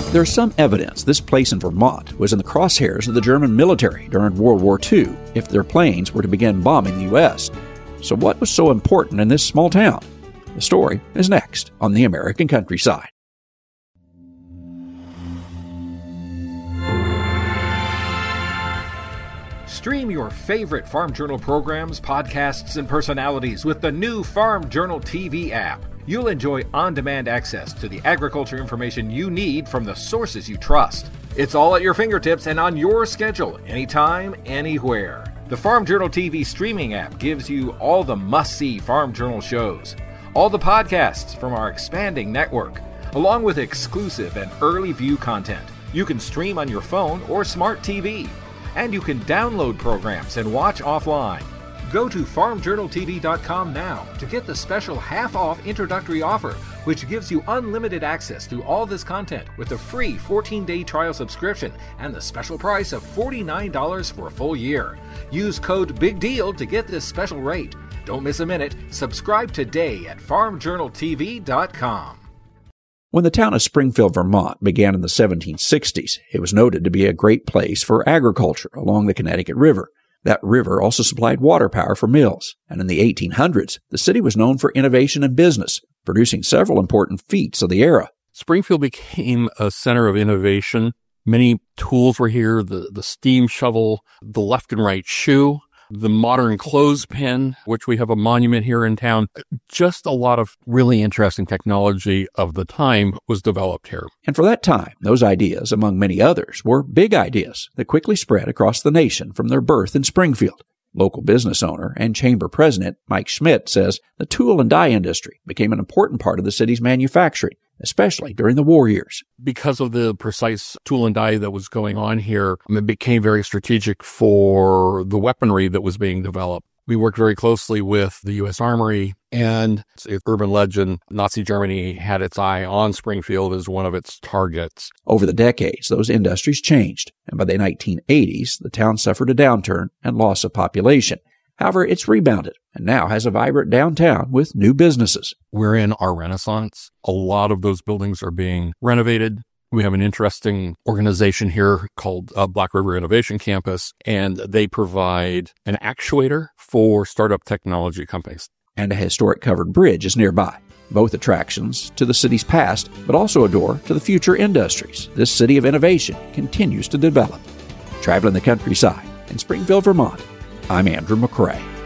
There's some evidence this place in Vermont was in the crosshairs of the German military during World War II if their planes were to begin bombing the U.S. So what was so important in this small town? The story is next on The American Countryside. Stream your favorite Farm Journal programs, podcasts, and personalities with the new Farm Journal TV app. You'll enjoy on-demand access to the agriculture information you need from the sources you trust. It's all at your fingertips and on your schedule, anytime, anywhere. The Farm Journal TV streaming app gives you all the must-see Farm Journal shows, all the podcasts from our expanding network, along with exclusive and early view content. You can stream on your phone or smart TV. And you can download programs and watch offline. Go to farmjournaltv.com now to get the special half-off introductory offer, which gives you unlimited access to all this content with a free 14-day trial subscription and the special price of $49 for a full year. Use code BIGDEAL to get this special rate. Don't miss a minute. Subscribe today at farmjournaltv.com. When the town of Springfield, Vermont began in the 1760s, it was noted to be a great place for agriculture along the Connecticut River. That river also supplied water power for mills, and in the 1800s, the city was known for innovation and business, producing several important feats of the era. Springfield became a center of innovation. Many tools were here, the steam shovel, the left and right shoe, the modern clothespin, which we have a monument here in town. Just a lot of really interesting technology of the time was developed here. And for that time, those ideas, among many others, were big ideas that quickly spread across the nation from their birth in Springfield. Local business owner and chamber president Mike Schmidt says the tool and die industry became an important part of the city's manufacturing, especially during the war years. Because of the precise tool and die that was going on here, it became very strategic for the weaponry that was being developed. We worked very closely with the U.S. Armory, and it's an urban legend, Nazi Germany had its eye on Springfield as one of its targets. Over the decades, those industries changed, and by the 1980s, the town suffered a downturn and loss of population. However, it's rebounded and now has a vibrant downtown with new businesses. We're in our renaissance. A lot of those buildings are being renovated. We have an interesting organization here called Black River Innovation Campus, and they provide an actuator for startup technology companies. And a historic covered bridge is nearby. Both attractions to the city's past, but also a door to the future industries this city of innovation continues to develop. Traveling the countryside in Springfield, Vermont, I'm Andrew McCrae.